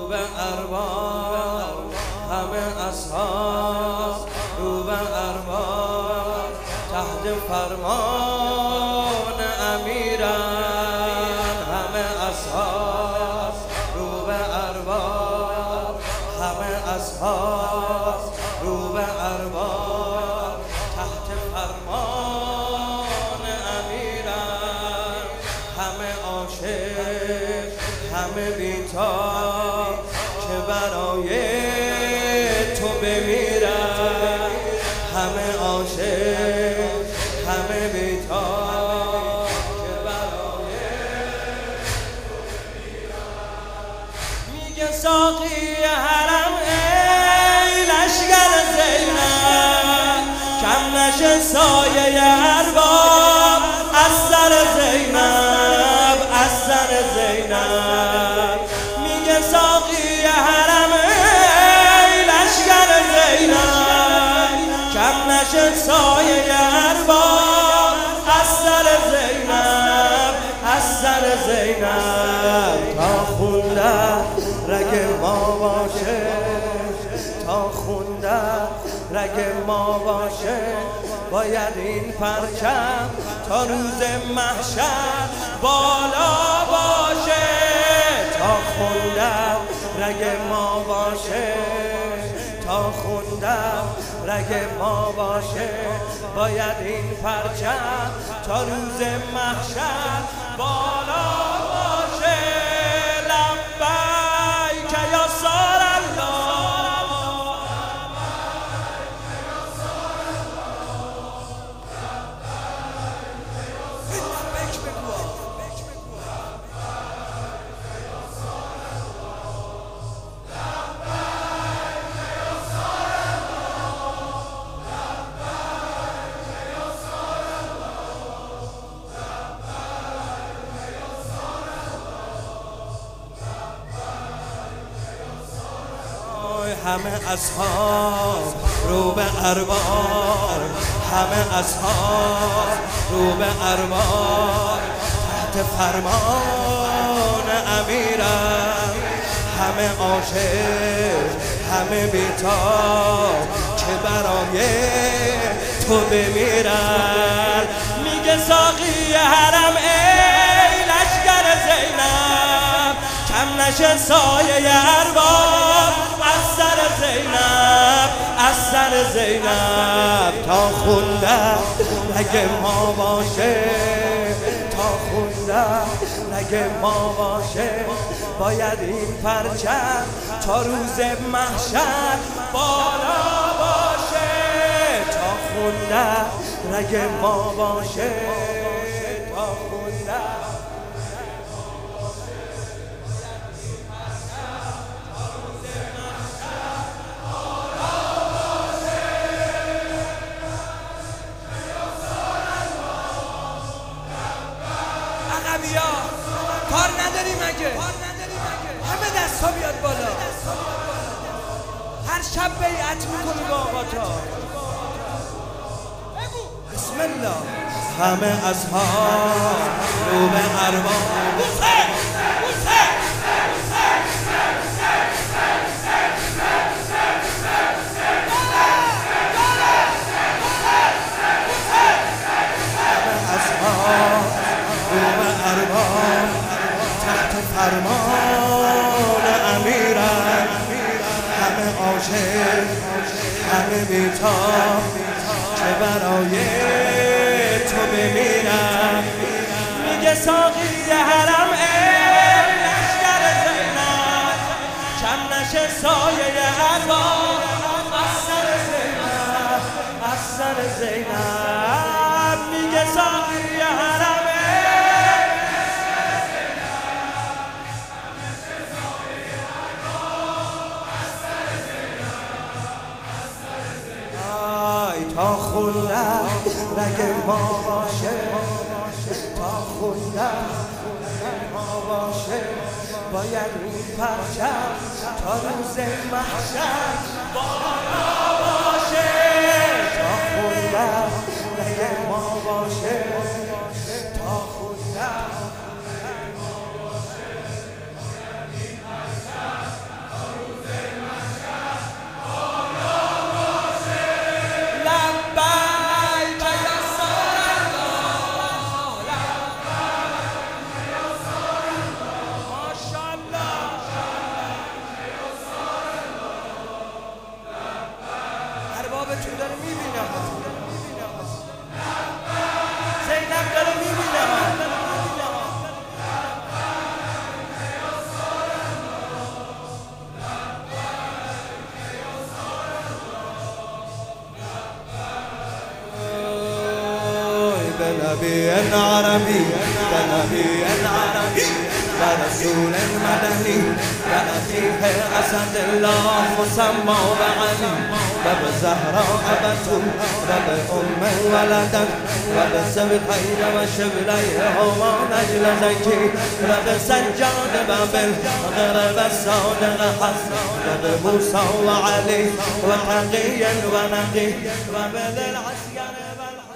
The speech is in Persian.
به ارباب همه اصحاب رو به ارباب تحت فرمان امیرن همه اصحاب رو به ارباب همه اصحاب رو به ارباب تحت فرمان امیرن همه عاشق همه بیتاب که برای تو بمیرن همه عاشق همه بیتاب که برای تو بمیرن میگه ساقی حرم ای لشگر زینب کم نشه سایه ارباب از سر زینب از سر زینب میگه ساقی حرم ای لشگر زینب کم نشه سایه ارباب از سر زینب از سر زینب تا خونده رگ ما باشه تا خونده رگ ما باشه باید این پرچم تا روز محشر بالا باشه تا خونده رگ ما باشه تا خونده رگ ما باشه باید این پرچم تا روز محشر بالا باشه لبیک یا سار الله همه اصحاب رو به ارباب همه اصحاب رو به ارباب تحت فرمان امیرم همه عاشق همه بیتاب که برای تو بمیرن میگه ساقی حرم ای لشگر زینب کم نشه سایه ارباب از سر زینب از سر زینب تا خونده رگ ما باشه تا خونده رگ ما باشه باید این پرچم تا روز محشر بالا باشه تا خونده رگ ما باشه تا خونده کار نداری مگه همه دست ها بیاد بالا هر شب بیعت میکنی با آقاتا بسم الله همه اصحاب رو به ارباب فرمان امیرم همه عاشق همه بیتاب که برای تو بمیرم میگه ساقی حرم ای لشگر زینب کم نشه سایه ارباب از سر زینب از سر زینب میگه ساقی حرم تا خونده رگ ما باشه تا خونده رگ ما باشه باید این پرچم تا روز محشر بالا باشه تا خونده رگ ما باشه تا خونده نبي عربي كنبي عربي كرسول مدني كأخيه أسد الله مسمى بعلي باب الزهراء أبته باب أم ولدت باب السبقين وشبليهما نجل زكي باب السجاد باب الغرب السود حسن باب موسى وعلي وتقيا ونقي باب ذي العسكر